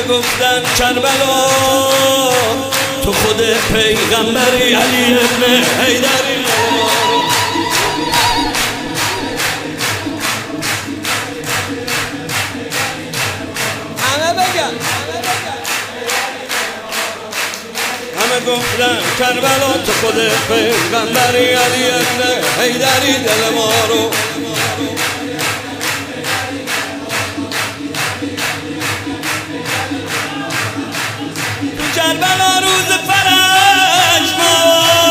همه گفتن کربلا تو خود پیغمبری، علی ابن حیدری. همه گفتن کربلا تو خود پیغمبری، علی ابن حیدری دل ما رو. تو کربلا روز فرج ما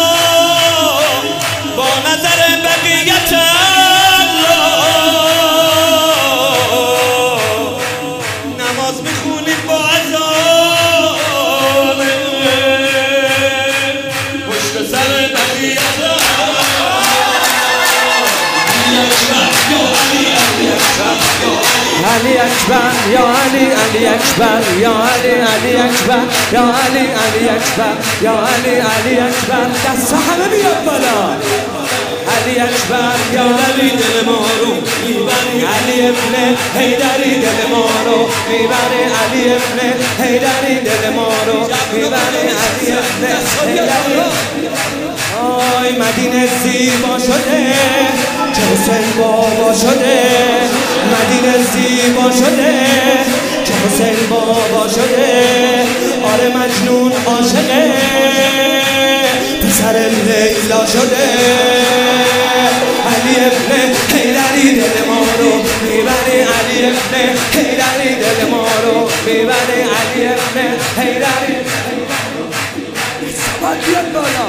با نظر بقیت نماز میخونیم با اذان پشت سر بقیت. علی اکبر یا علی، علی اکبر یا علی، علی اکبر یا علی، علی اکبر یا علی، علی اکبر. دست همه بیاد بالا. علی اکبر یا علی دل ما رو میبری، علی ابن حیدری دل ما رو میبری، علی ابن حیدری دل ما رو میبری، علی ابن حیدری. آی مدینه زیبا شده که حسین بابا شده، مدینه زیبا شده که حسین بابا شده. آره مجنون عاشقه پسر لیلا شده. علی ابن حیدری دل ما رو میبری، علی ابن حیدری دل ما رو میبری، علی ابن حیدری. سبا بیاد بالا.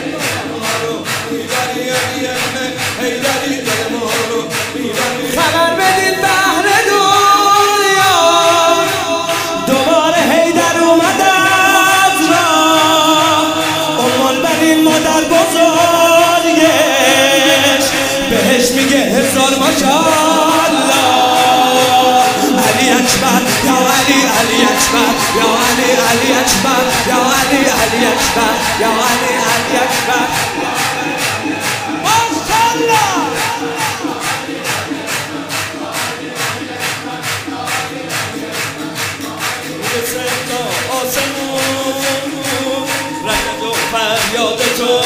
خبر بدین بهر دنیا دوباره حیدر اومد از راه. ام مادر بزرگش بهش میگه هزار ماشاءالله. علی اکبر یا علی، علی اکبر یا علی، علی اکبر یا علی، علی اکبر یا علی، علی اکبر. رنگ و فریاد تو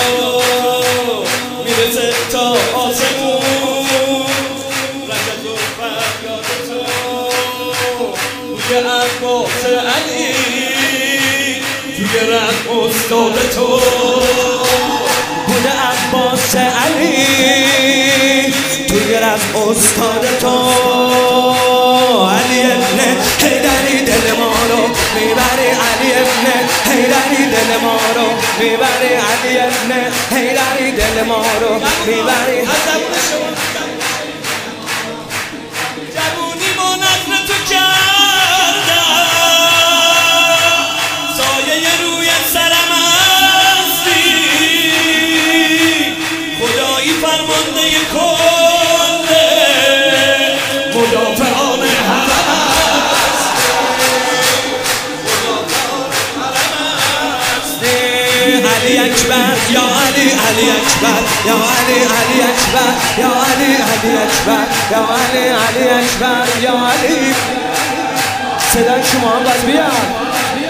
میرسه تا آسمون، رنگ و فریاد تو توی عباس علی، توی رنگ استاد تو بوده عباس علی، توی رنگ استاد تو. علی ابن حیدری دل ما رو میبری، علی ابن حیدری دل ما رو میبری، علی ابن حیدری دل ما رو میبری. جوونی ما نظر تو کردم، سایه روی سرم هستی، خدایی فرمانده کل مدافعان حرم هستی. علی اکبر یا علی، علی اکبر یا علی، علی اکبر یا علی، علی اکبر یا علی، علی اکبر یا علی. صدای شما هم باز بیاد.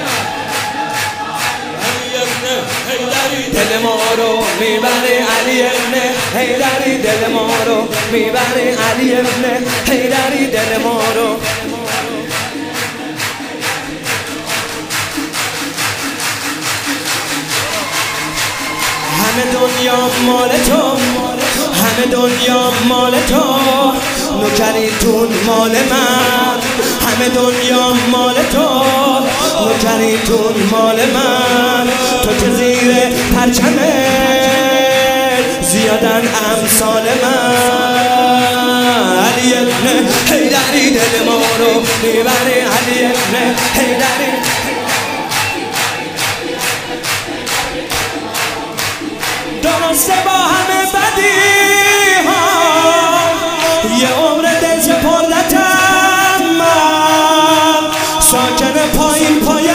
دل ما رو میبری، علی ابن حیدری دل ما رو میبری، علی ابن حیدری دل ما رو. همه دنیا مال تو، همه دنیا مال تو، نوکریتون مال من. همه دنیا مال تو، نوکریتون مال من. تو که زیر پرچمه زیادن امثال من. علی ابن حیدری دل ما رو میبری، علی ابن حیدری. درسته با همه بدی ها یه عمر دل سپردتم من، ساکن پایین پای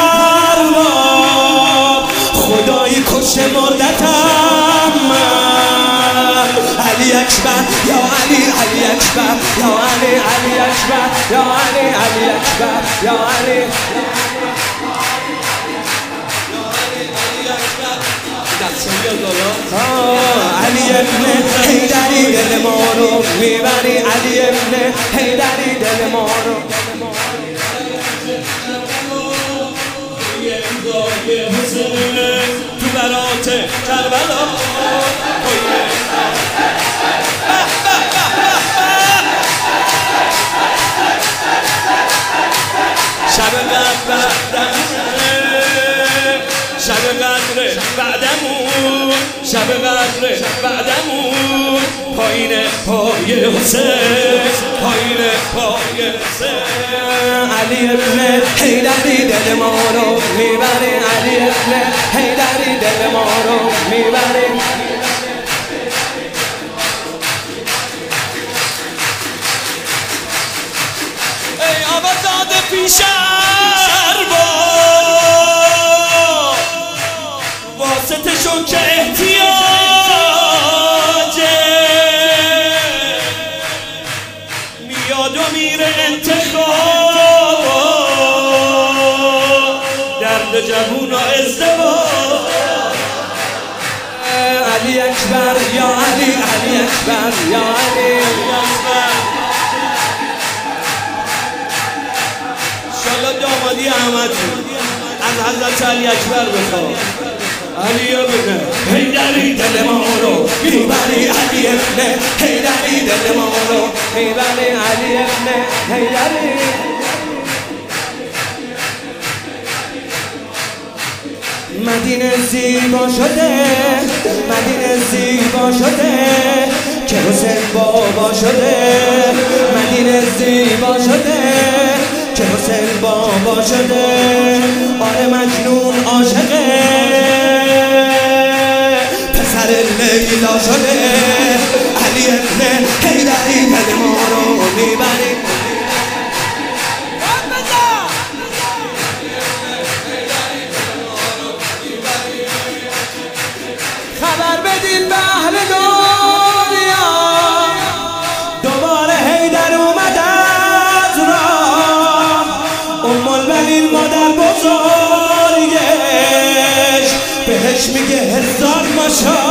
ارباب خدایی کشته مردتم من. علی اکبر یا علی، علی اکبر یا علی، علی اکبر اکبر یا علی علی اکبر یا علی علی ابن حیدری دل ما رو میبری علی ابن حیدری دل ما رو تو برات کربلا شب قدر بعدمون شب قدر بعدمون پایین پای حسین پایین پای حسین علی ابن حیدری دل ما رو میبری علی ابن حیدری دل ما رو میبری ای آبادزاده پیشر واسطشون که احتیاجه میاد و میره انتخاب درد جوون و ازدواج علی اکبر یا علی علی اکبر یا علی انشالله دامادی احمد از حضرت علی اکبر بخواه علی ابن حیدری دل ما رو میبری علی ابن حیدری دل ما رو میبری علی ابن حیدری مدینه زیبا شده مدینه زیبا شده که حسین بابا شده مدینه زیبا شده که حسین بابا شده آره مجنون عاشقه پسر لیلا شده علی ابن حیدری دل ما رو میبری خبر بدین به اهل دنیا دوباره حیدر اومد از راه البنین مادر بزرگش بهش میگه هزار ماشاءالله